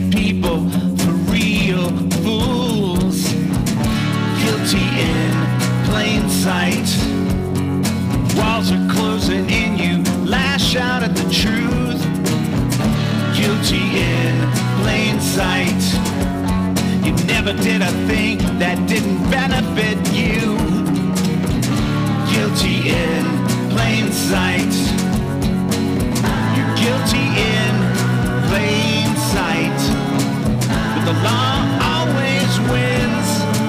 people for real fools. Guilty in plain sight. Walls are closing in, you lash out at the truth. Guilty in plain sight. You never did a thing that didn't benefit you. Guilty in plain sight. You're guilty in plain sight. But the law always wins.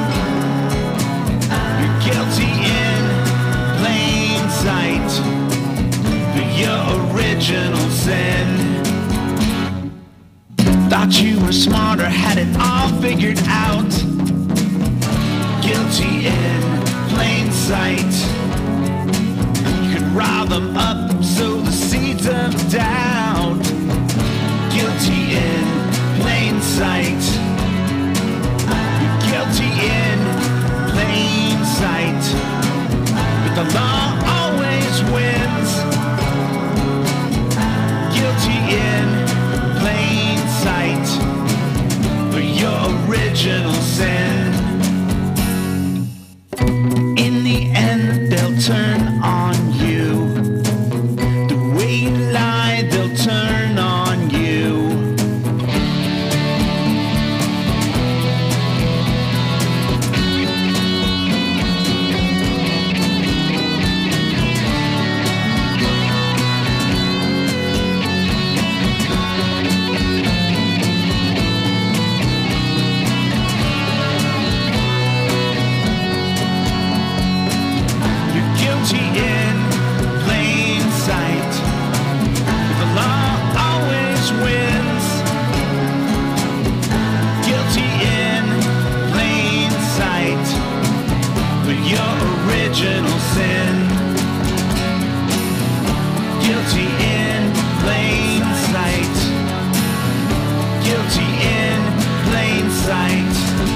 You're guilty in plain sight for your original sin. Thought you were smarter, had it all figured out. Guilty in plain sight. You could rile them up, sow the seeds of doubt. Guilty in plain sight. You're guilty in plain sight. But the law always wins. Guilty in plain sight for your original sin. In the end, they'll turn on you. The way you lie, they'll turn on you. Guilty in plain sight. The law always wins. Guilty in plain sight for your original sin. Guilty in plain sight. Guilty in plain sight.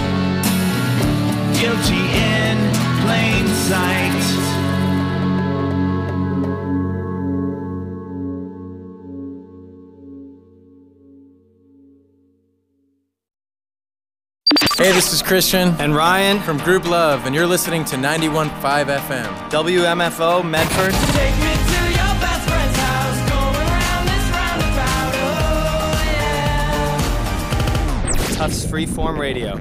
Guilty in plain sight. Hey, this is Christian and Ryan from Group Love, and you're listening to 91.5 FM. WMFO Medford. Take me to your best friend's house, going around this roundabout, oh yeah. Tufts Freeform Radio.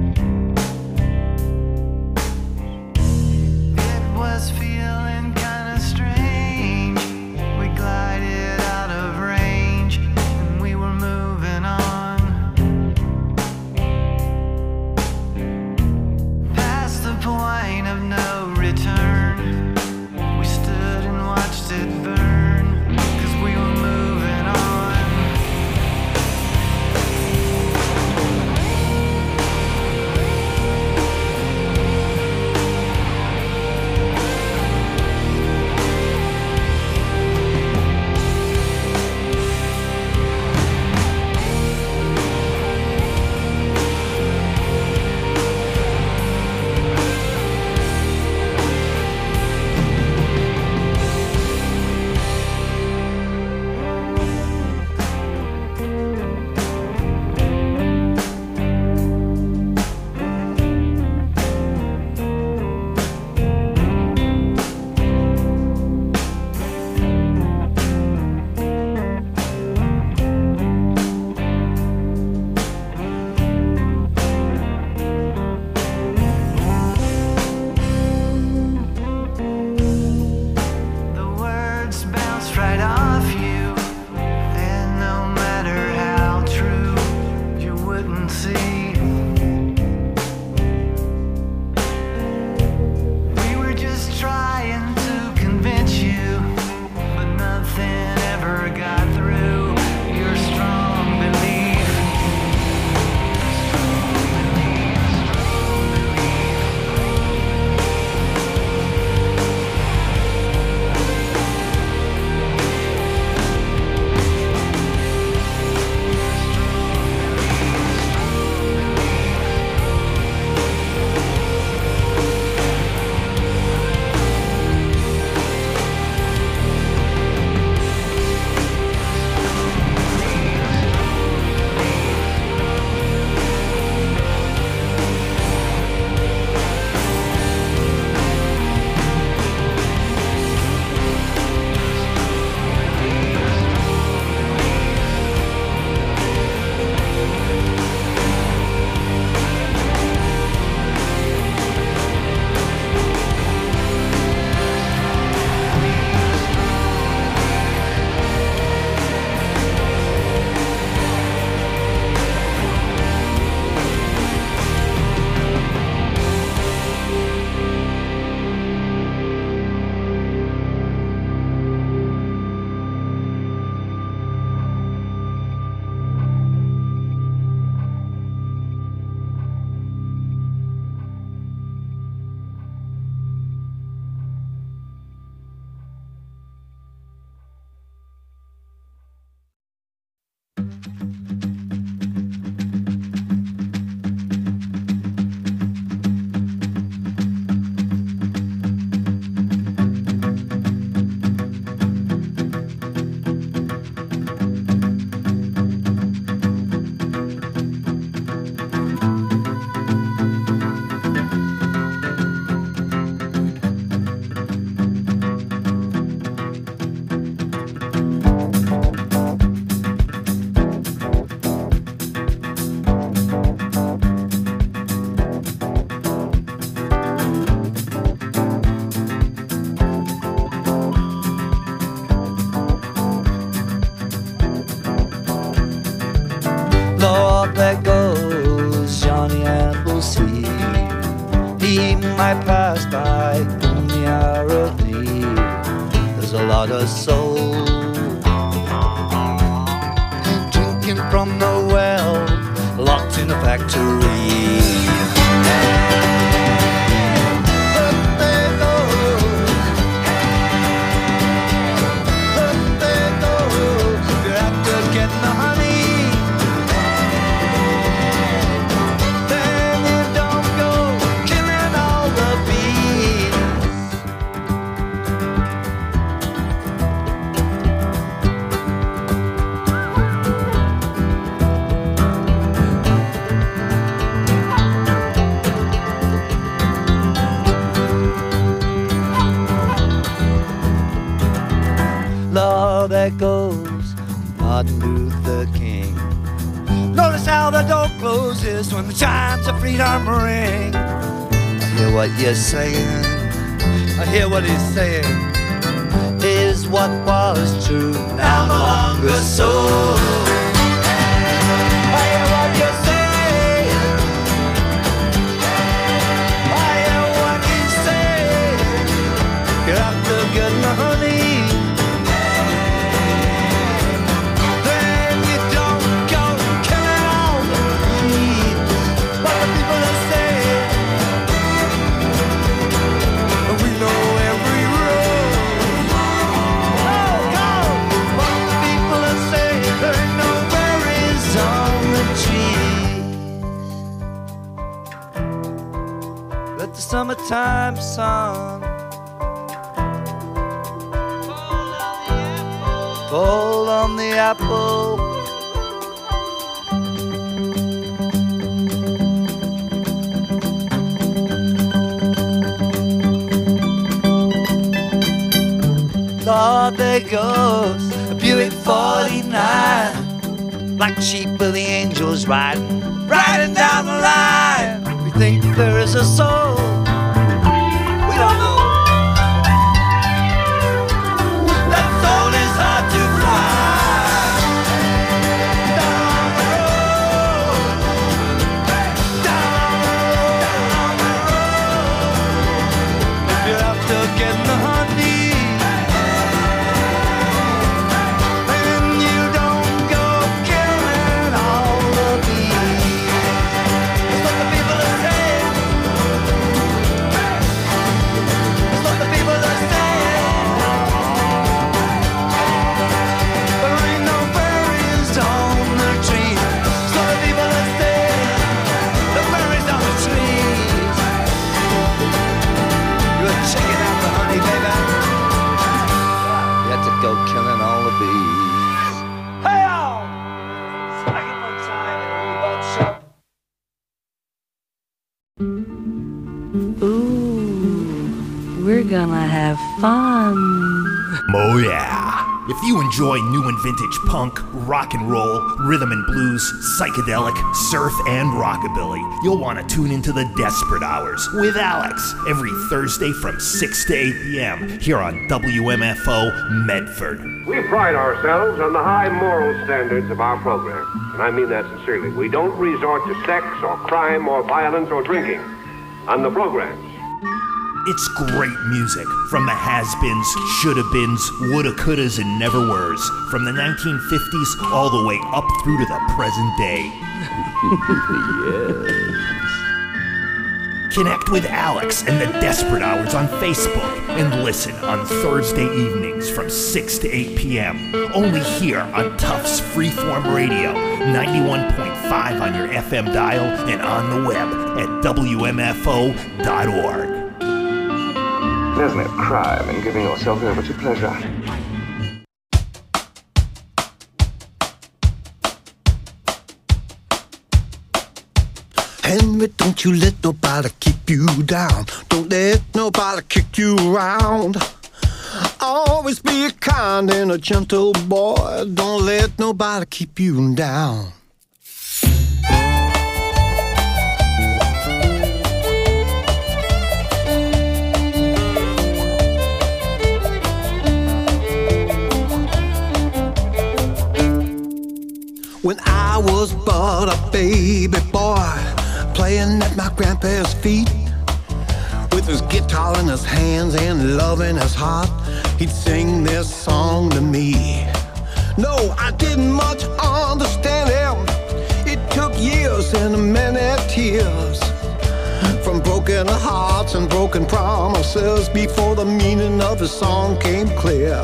Was feeling kinda I pass by in the hour of need, there's a lot of soul drinking from the well, locked in a factory. There goes Martin Luther King. Notice how the door closes when the chimes of freedom ring. I hear what you're saying, I hear what he's saying. Is what was true now no longer so? I hear what you're saying, I hear what he's saying. You're after getting the honey. Summertime sun fall on the apple. Lord, there goes a Buick 49, black sheep of the angels riding down the line. We think there is a soul. We don't know. That soul is hard to find. Down the road, down the road. If you're after getting the honey, then you don't go killing all the bees. That's what the people are saying. That's what the people are saying. There ain't no berries on the tree. That's what the people are saying. The berries on the trees. You're checking out the honey, baby. You have to go killing all the bees. Hey, y'all! Second one time and we both shut. Ooh, we're gonna have fun. Oh yeah. If you enjoy new and vintage punk, rock and roll, rhythm and blues, psychedelic, surf, and rockabilly, you'll want to tune into the Desperate Hours with Alex every Thursday from 6 to 8 p.m. here on WMFO Medford. We pride ourselves on the high moral standards of our program, and I mean that sincerely. We don't resort to sex or crime or violence or drinking on the programs. It's great music from the has-beens, shoulda-beens, woulda-couldas, and never-weres, from the 1950s all the way up through to the present day. Yes. Connect with Alex and the Desperate Hours on Facebook and listen on Thursday evenings from 6 to 8 p.m. Only here on Tufts Freeform Radio, 91.5 on your FM dial and on the web at WMFO.org. There's no crime in giving yourself over to pleasure. Henry, don't you let nobody keep you down. Don't let nobody kick you around. Always be a kind and a gentle boy. Don't let nobody keep you down. When I was but a baby boy, playing at my grandpa's feet, With his guitar in his hands and love in his heart, he'd sing this song to me. No, I didn't much understand him. It took years and many tears, from broken hearts and broken promises, before the meaning of his song came clear.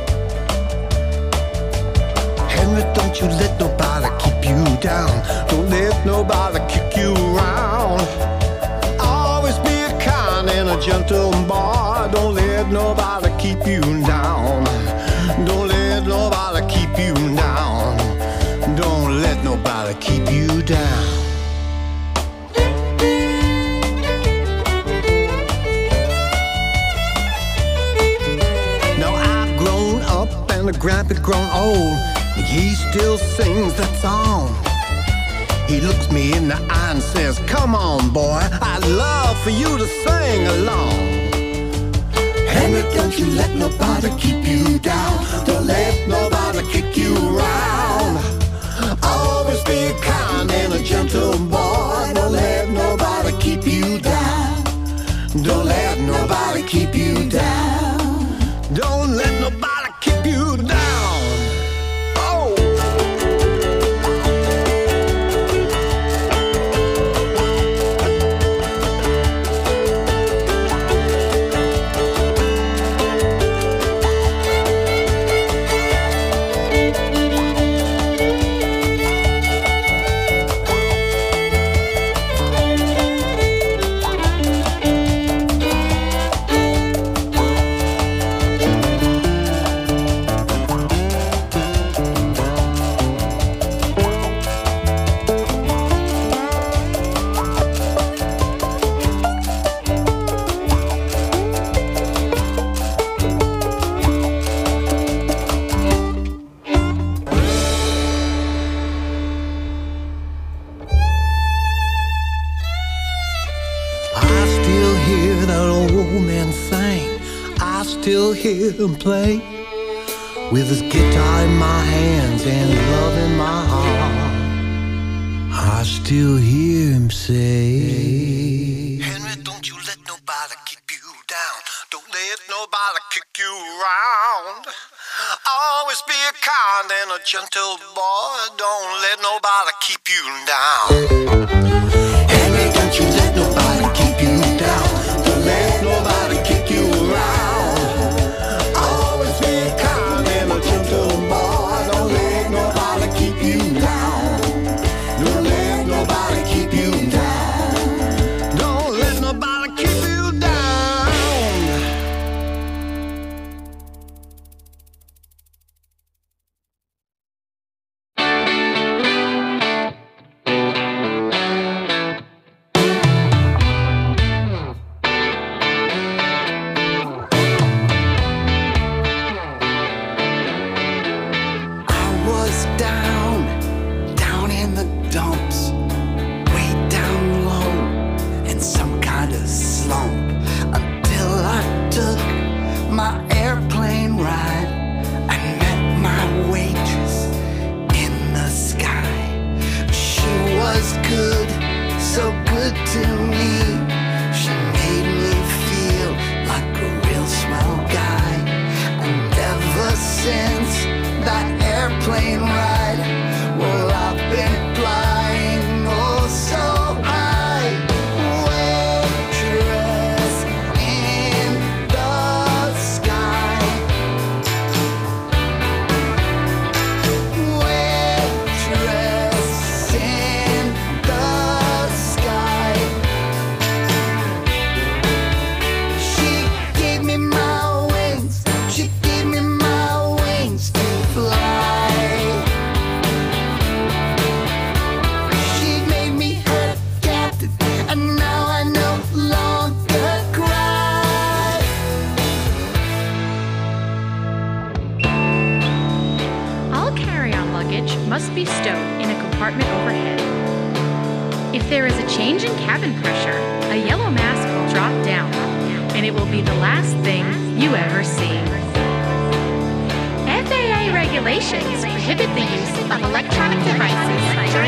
Henry, don't you let nobody keep you down. Don't let nobody kick you around. Always be a kind and a gentle boy. Don't let nobody keep you down. Don't let nobody keep you down. Don't let nobody keep you down. Now I've grown up and the grandpa's grown old. He still sings that song. He looks me in the eye and says, come on, boy, I'd love for you to sing along. Henry, don't you let nobody keep you down. Don't let nobody kick you around. Always be kind and a gentle boy. Don't let nobody keep you down. Don't let nobody keep you down. Don't let nobody keep you down. Oh! Hear him play with his guitar in my hands and love in my heart. I still hear him say, Henry, don't you let nobody keep you down. Don't let nobody kick you around. Always be a kind and a gentle boy. Don't let nobody keep you down. Henry, don't you let nobody keep you down. Don't let nobody kick you around.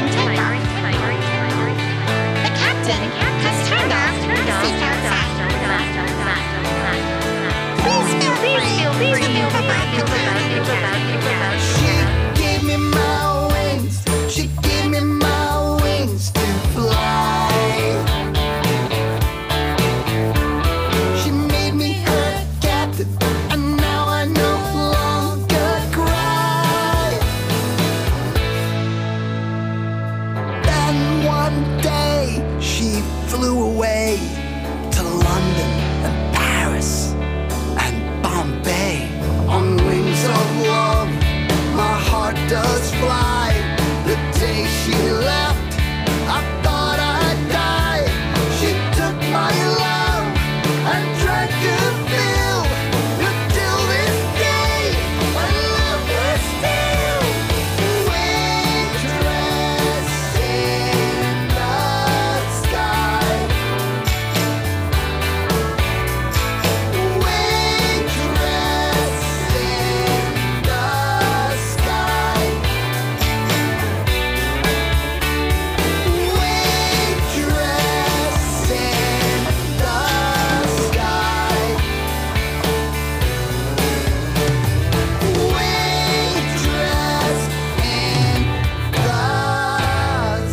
The captain has turned off seatbelt sign. She gave me my wings. She gave me my wings to fly. She made me her captain, and now I no longer cry. Then one day she flew away to London and Paris and Bombay. On wings of love, my heart does fly. The day she left, I thought I'd die. She took my love and tried to fill. Until this day, I love her still. Waitress in the sky. Waitress in the sky. Waitress in the sky. Waitress in the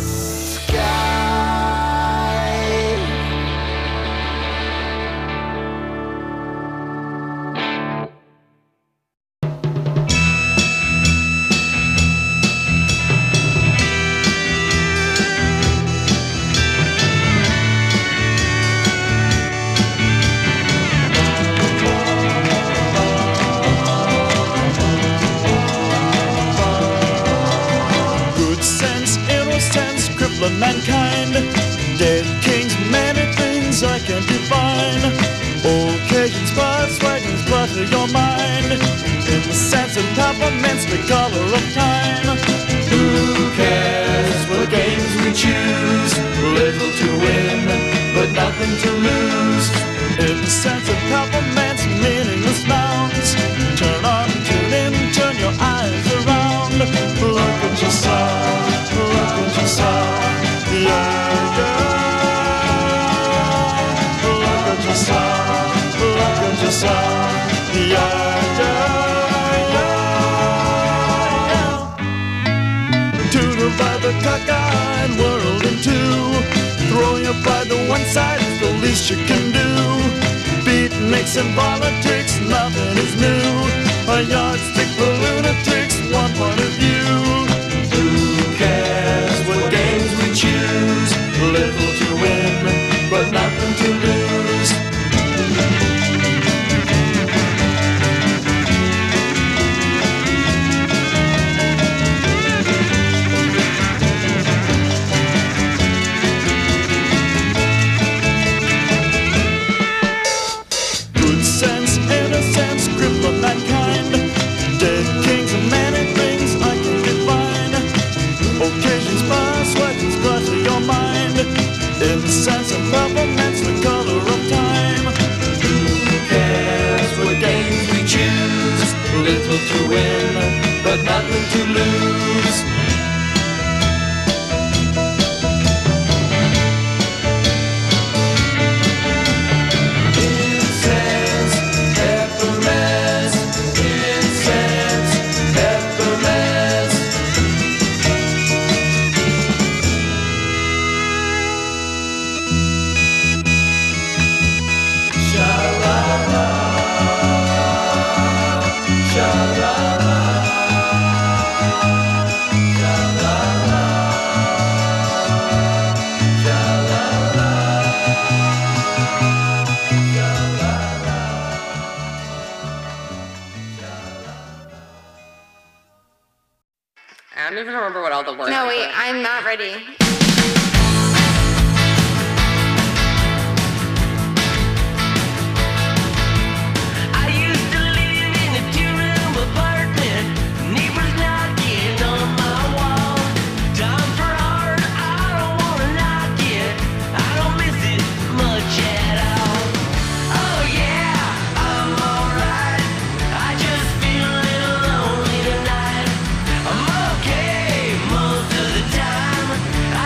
Good sense, innocence, crippling mankind. Dead kings, many things I can't define. Occasions, buzz, wagons, butter your mind. In the sense of peppermints, the color of time. Who cares what games we choose? Little to win, but nothing to lose. In the sense of peppermints, meaningless nouns. Turn on, tune in, turn your eyes around. Look at yourself, look at yourself, yeah, yeah. Look at yourself, look at yourself, yeah, yeah, yeah. Tutor by the cockeyed world in two. Throw your pride to one side is the least you can do. Beatniks and politics, nothing is new. A yardstick for lunatics, one point of view. Who cares what games we choose? Little to win, but nothing to lose. Good sense, innocence, cripple mankind. Dead kings and many things I can define. Occasions pass, weapons clutter your mind. In the sense of peppermints, the color of time. Who cares what games we choose? Little to win, but nothing to lose. Incense, peppermints, incense, peppermints. Sha-la-la, sha-la-la, sha-la-la, I don't even remember what all the words No, are. wait, I'm not ready. I used to live in a two-room apartment. Neighbors knocking on my wall. Time for art, I don't wanna knock it. I don't miss it much at all. Oh yeah, I'm alright. I just feel a little lonely tonight. I'm okay most of the time. I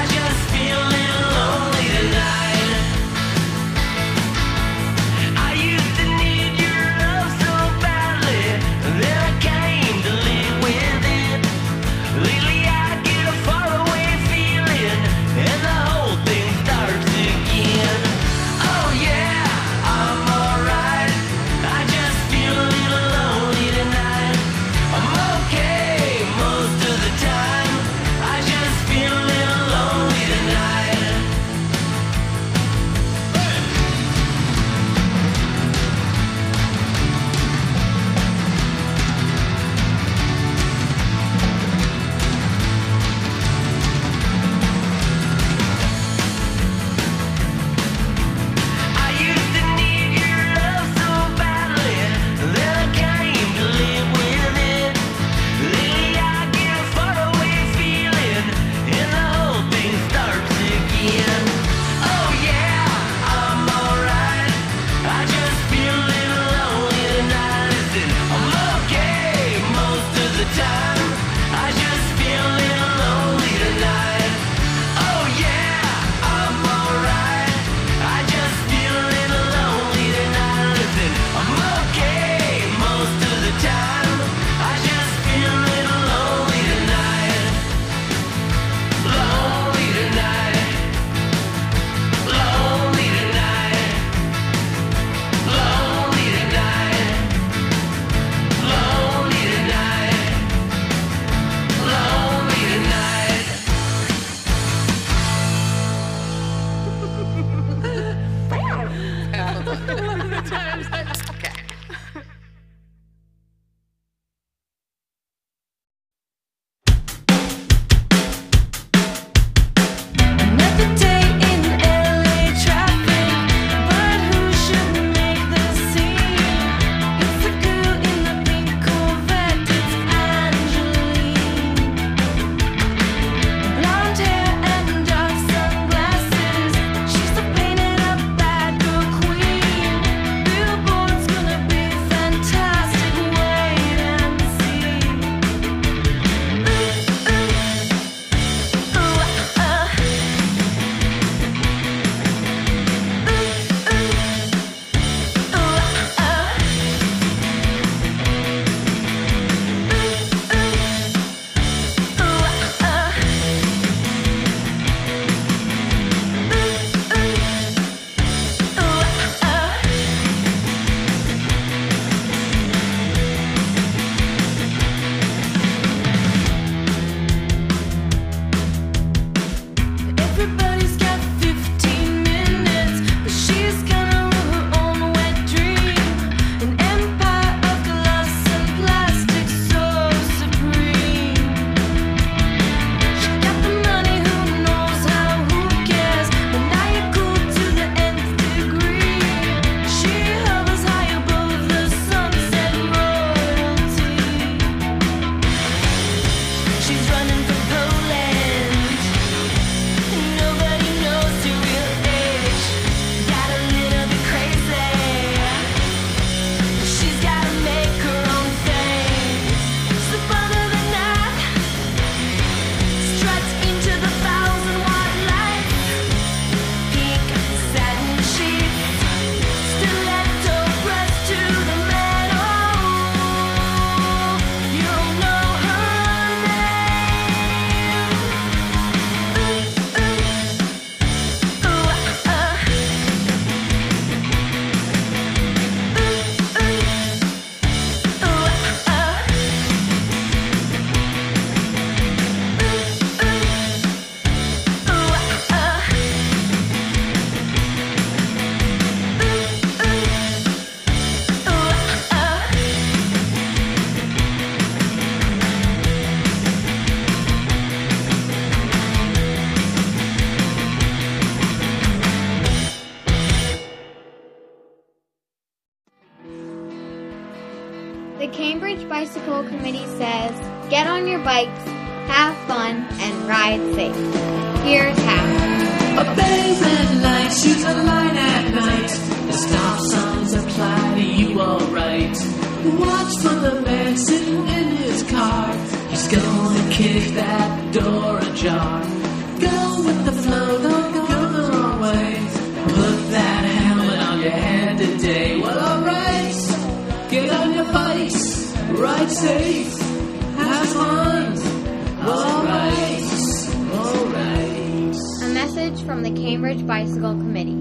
The Cambridge Bicycle Committee says, get on your bikes, have fun, and ride safe. Here's how. Obey red lights, use a light at night. The stop signs apply to you alright. Watch for the man sitting in his car. He's gonna kick that door ajar. Go with the flow, don't go the wrong way. Put that helmet on your head today. Well, alright. Get on your bikes, ride safe, have fun, alright, alright. A message from the Cambridge Bicycle Committee.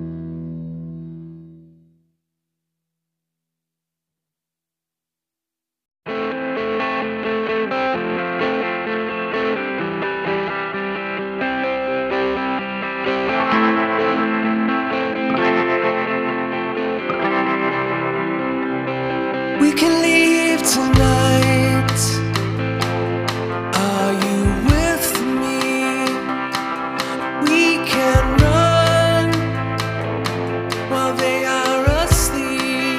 We can leave tonight. Are you with me? We can run while they are asleep.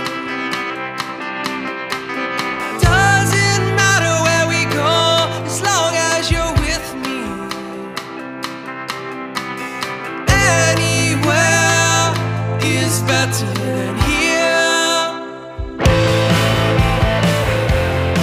Doesn't matter where we go as long as you're with me. Anywhere is better than here.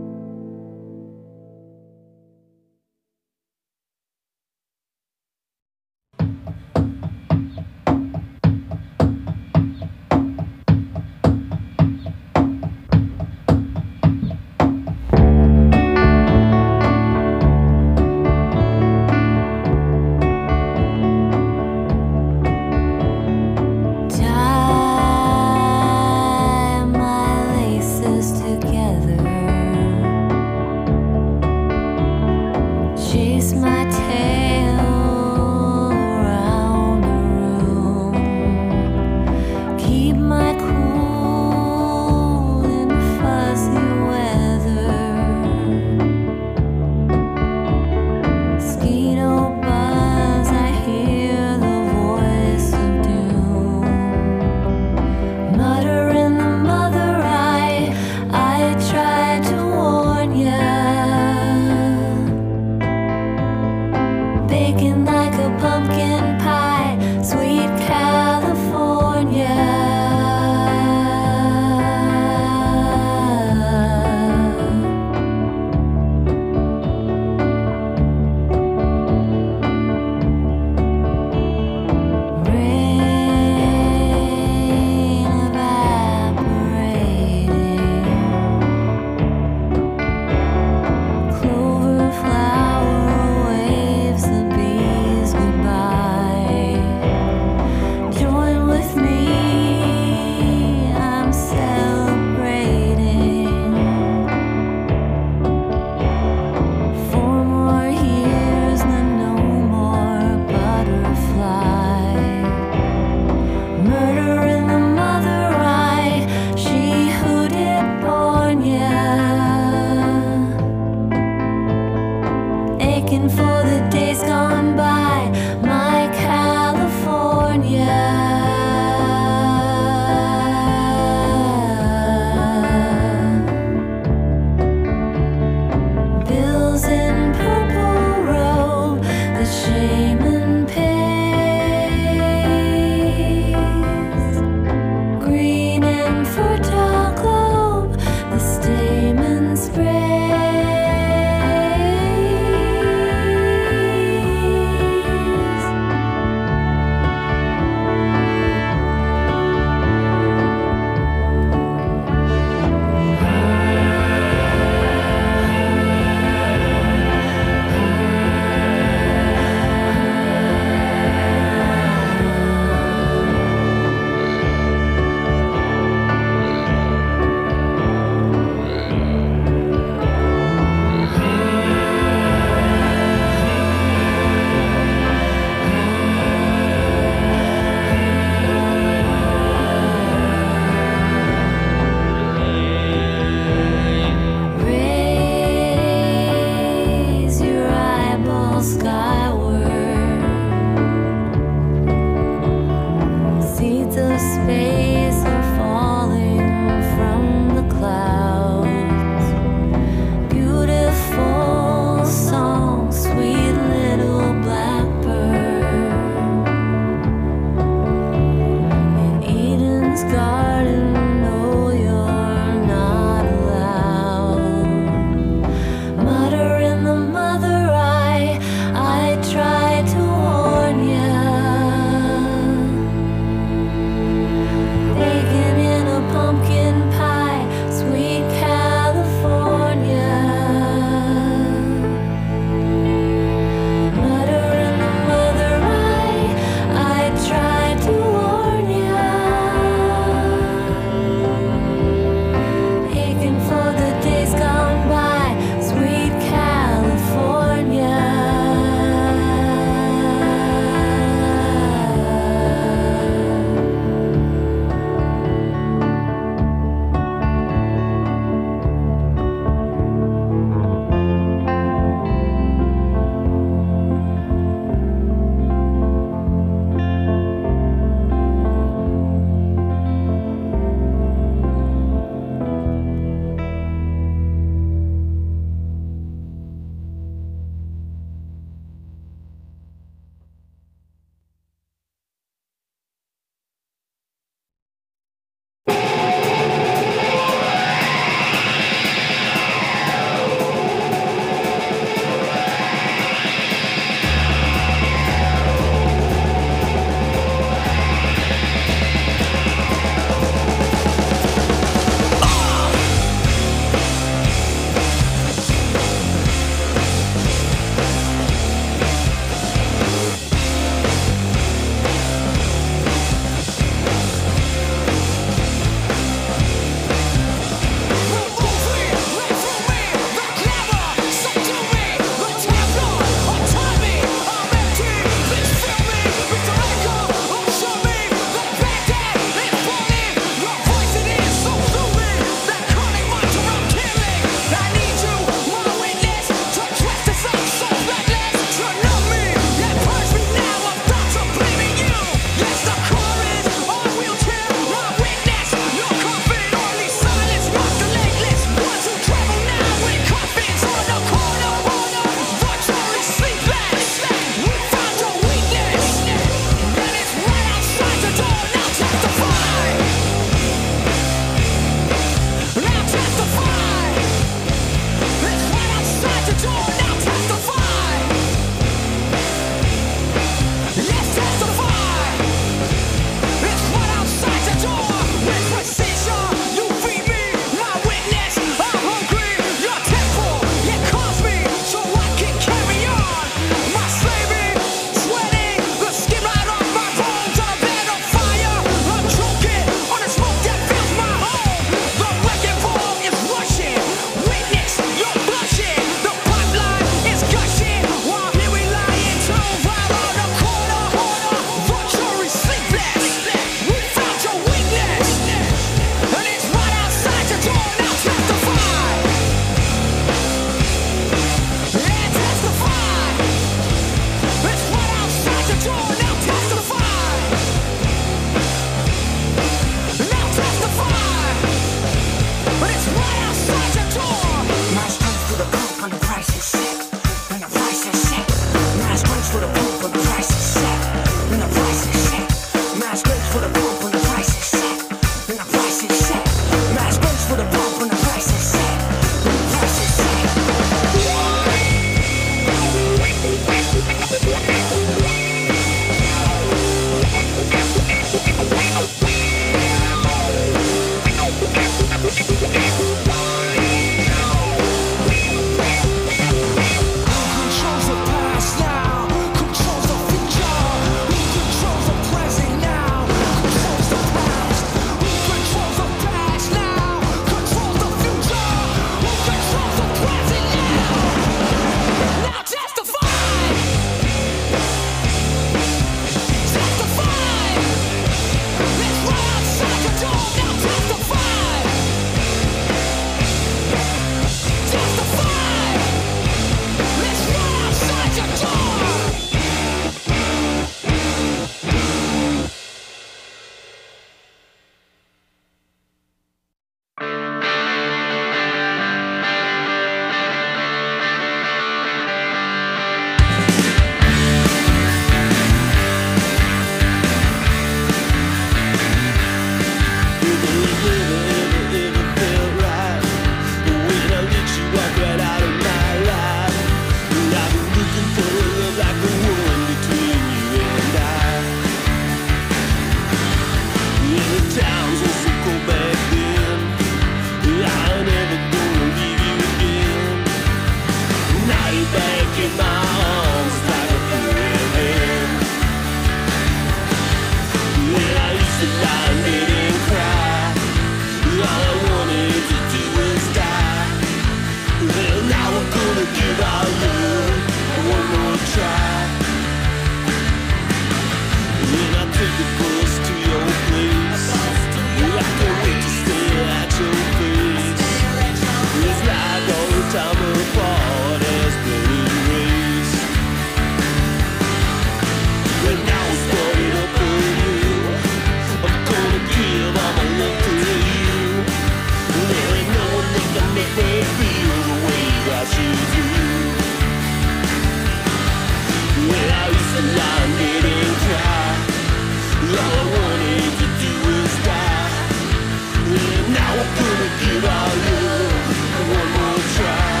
give our love one more try.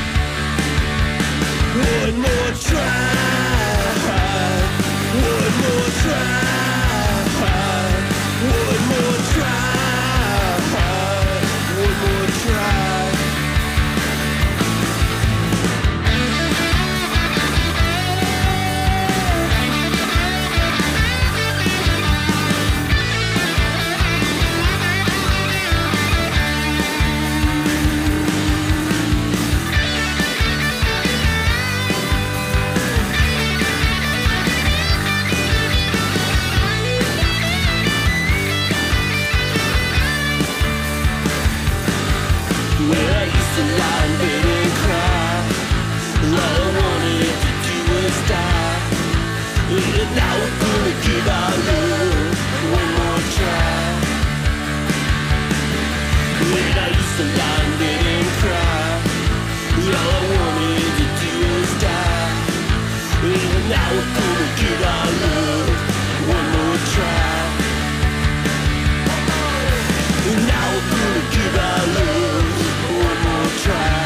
One more try. One more try. One more try. One more try. Where I used to lie in bed and cry. All I wanted to do was die. And now we're gonna give our love one more try. When I used to lie in bed and cry. All I wanted to do was die. And now we're gonna give our love one more try. And now we're gonna give our love one more try.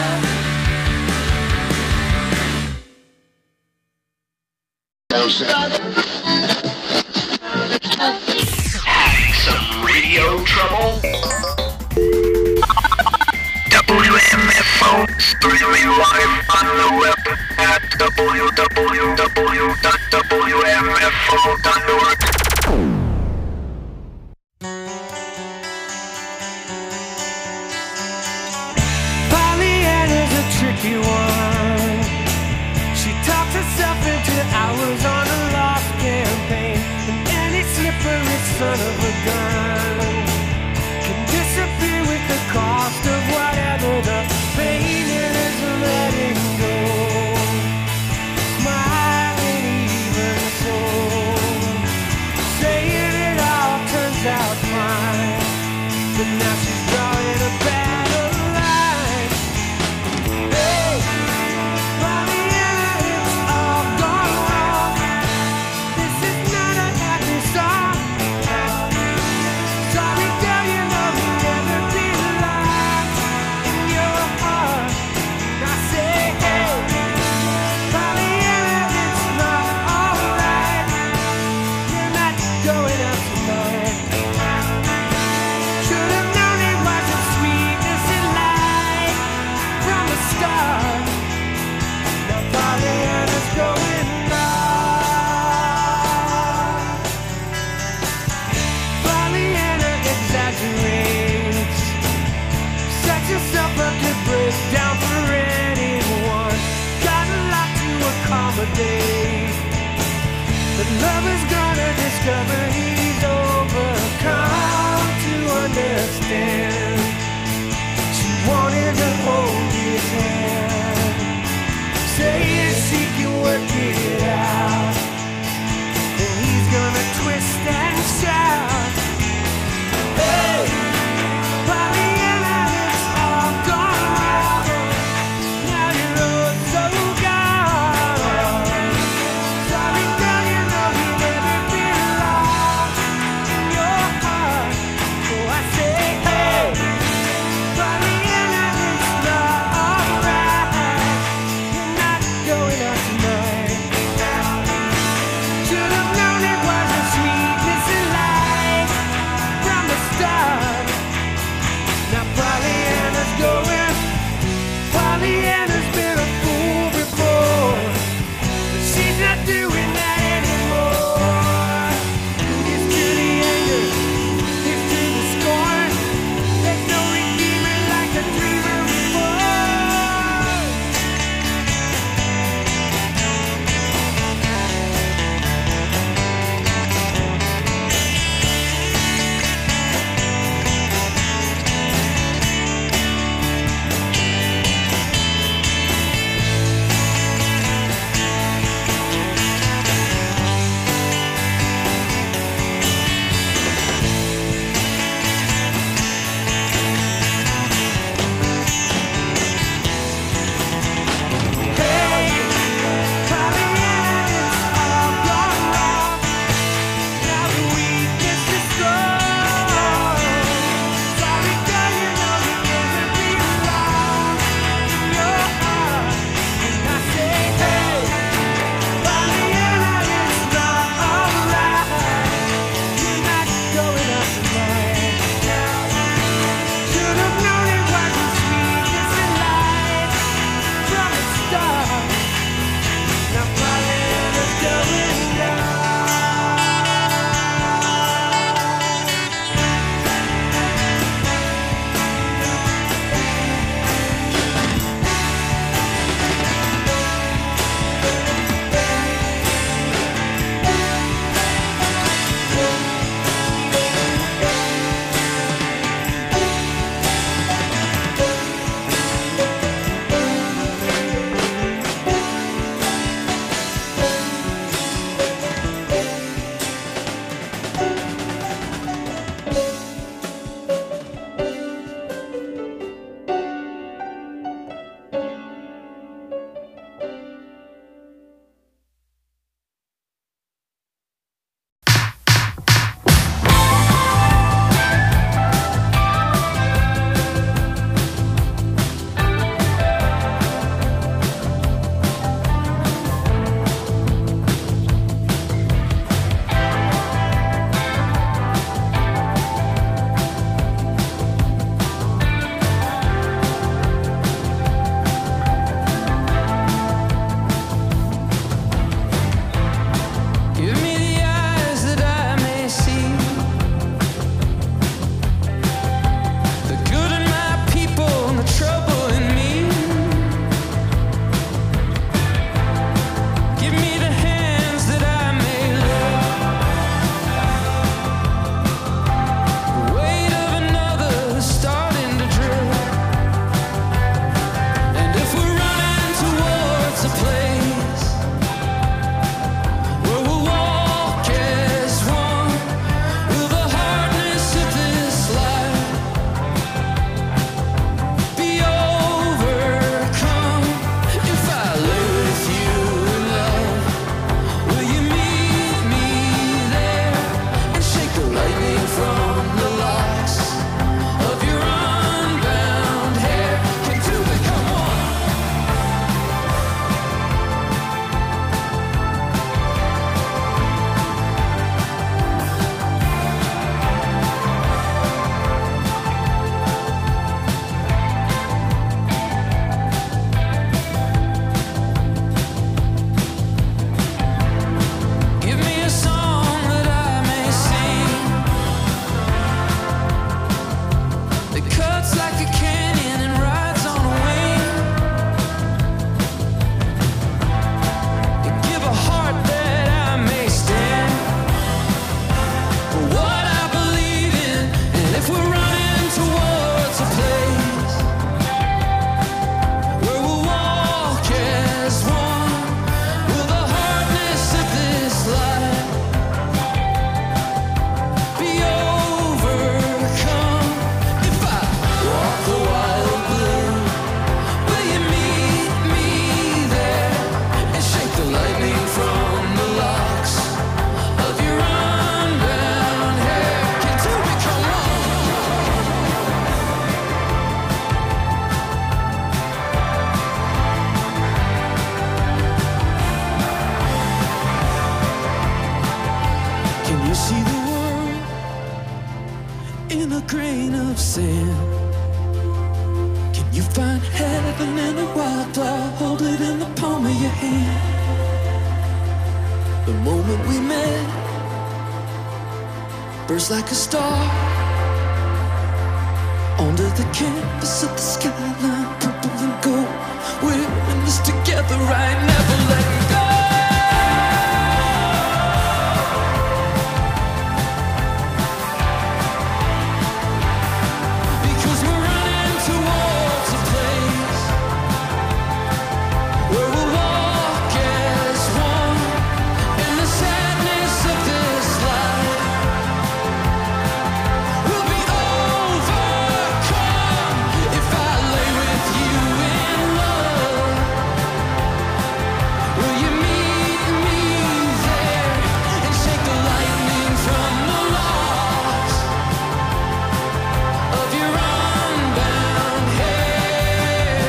Having some radio trouble? WMFO streaming live on the web at www.wmfo.org. Pollyanna's a tricky one. She talks herself into hours on a lost campaign, and any slippery son of a gun can disappear with the cost of whatever the pain is letting go. Smiling even so, saying it all turns out fine, but now she's drawing a battle line. Hey, Pollyanna, it's all gone wrong. This is not a happy song. Sorry, girl, you know you'll never be loved in your heart. I say, hey, Pollyanna, it's not alright. You're not going out tonight. Should have known it wasn't sweetness and light from the start. Now Pollyanna's going on. Pollyanna exaggerates, sets herself up to break down for anyone. Got a lot to accommodate, but lover's gonna discover he's overcome to understand. She wanted to hold his hand, saying she can work it out, and he's gonna twist and shout. Hey, Pollyanna, it's all gone wrong. Now you're all so gone. Sorry, girl, you know you'll never starts like a canyon and rides on a wing. Give a heart that I may stand for what I believe in. And if we're running towards a place where we'll walk as one, will the hardness of this life be overcome? If I walk the wild blue, will you meet me there and shake the lightning from the locks of your unbound hair? Can two become one? Can you see the world in a grain of sand? Can you find heaven in a wildflower? Hold it in the palm of your hand. The moment we met burst like a star under the canvas of the skyline, purple and gold. We're in this together, right? Never letting go. Because we're running towards a place where we'll walk as one, and the sadness of this life will be overcome if I lay with you in love. Will you meet me there and shake the lightning from the locks of your unbound hair?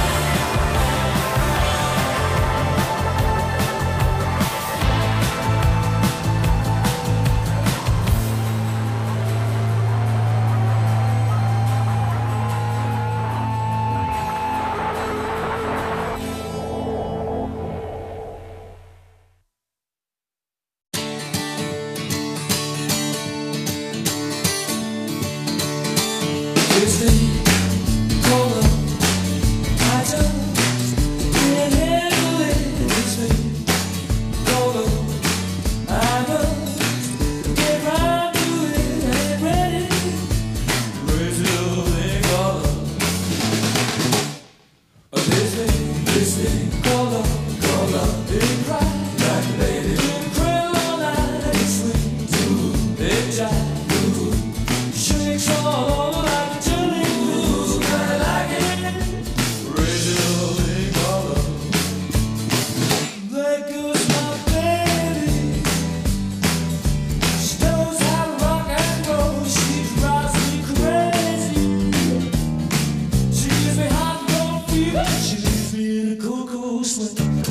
This thing called love, I just can't handle it. This thing called love, I must get right to it. I ain't ready. Crazy little thing called love. This thing called love, ain't right. Like a lady, crawl all night, it swings, it jives. Shakes all over like a jelly glue. I like it. Crazy little thing called love. There goes my baby. She knows how to rock and roll. She drives me crazy. She gives me hot and cold fever. She leaves me in a cold, cold sweat.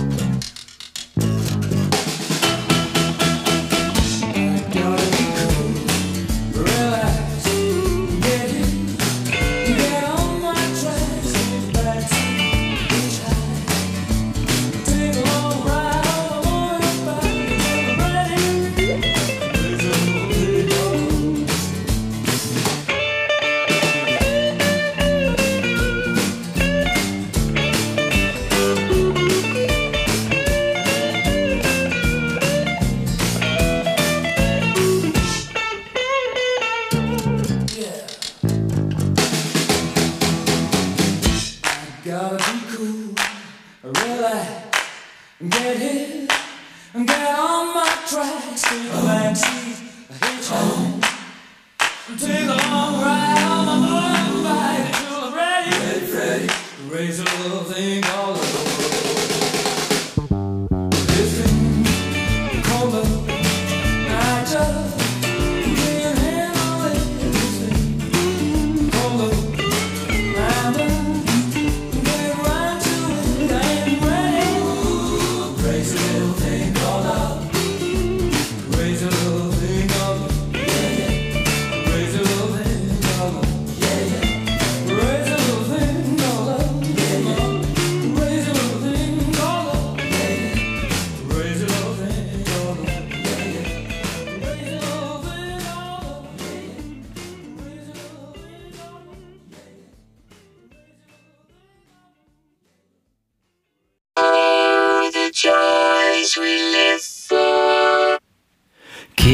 I gotta be cool, relax. Get in, get on my tracks, take back to each high. Take a long ride on the morning bike, get ready. There's a little bit of gotta be cool, relax, get hit, and get on my tracks. Take a backseat, hitchhike, take a long ride on my motorbike until I'm ready. Ready, raise a little thing called love. This thing called love, I just can't handle it. This thing called love, I must get right to it. I ain't ready. Crazy little thing called love. Crazy little thing called love. Yeah, yeah. Crazy little thing called love. Yeah, yeah. Crazy little thing called love. Yeah, yeah.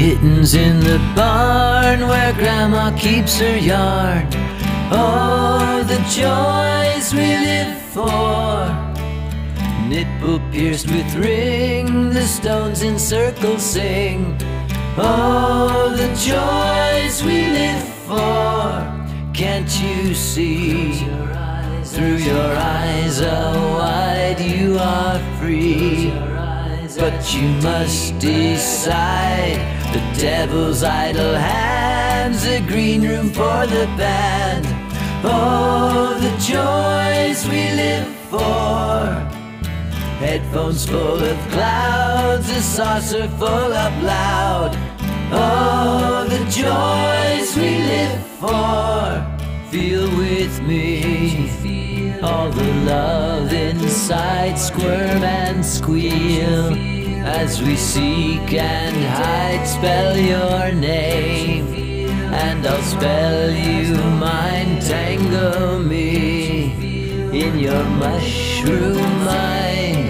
kittens in the barn where Grandma keeps her yarn. Oh, the joys we live for. Nipple pierced with ring, the stones in circles sing. Oh, the joys we live for. Can't you see? Through your eyes so wide you are free. But you must decide. The devil's idle hands, a green room for the band. Oh, the joys we live for. Headphones full of clouds, a saucer full up loud. Oh, the joys we live for. Feel with me all the love inside, squirm and squeal. As we seek and hide, spell your name, and I'll spell you mine. Tangle me in your mushroom mind.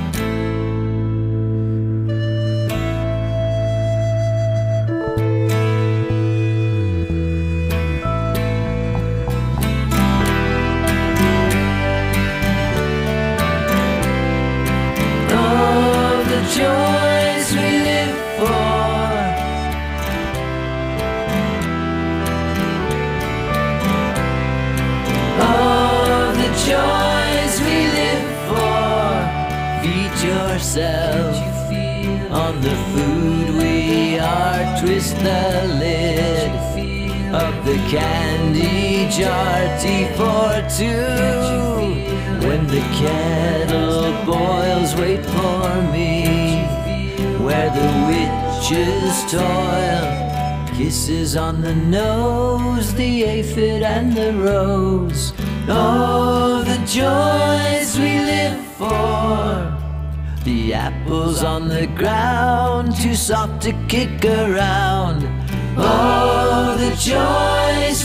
Joys we live for. Oh, the joys we live for. Feed yourself on the food we are. Twist the lid of the candy jar. Tea for two. When the kettle boils, wait for me. Where the witches toil, kisses on the nose, the aphid and the rose. Oh, the joys we live for. The apples on the ground, too soft to kick around. Oh, the joys